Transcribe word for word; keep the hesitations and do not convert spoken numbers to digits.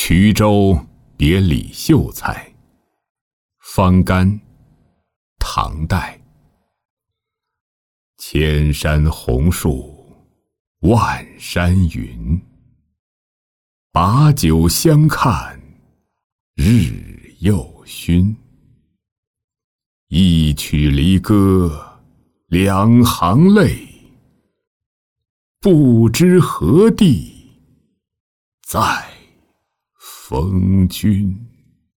衢州别李秀才。方干，唐代。千山红树，万山云。把酒相看，日又熏。一曲离歌，两行泪。不知何地，在风君。